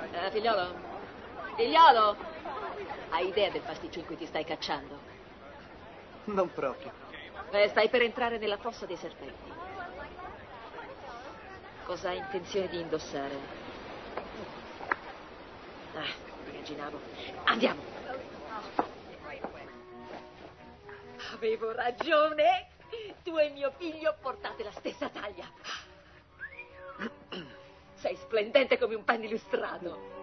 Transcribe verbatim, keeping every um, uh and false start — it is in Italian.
Eh, figliolo? Figliolo? Hai idea del pasticcio in cui ti stai cacciando? Non proprio. Eh, stai per entrare nella fossa dei serpenti. Cosa hai intenzione di indossare? Ah, immaginavo. Andiamo. Avevo ragione. Tu e mio figlio portate la stessa taglia. Sei splendente come un panno illustrato.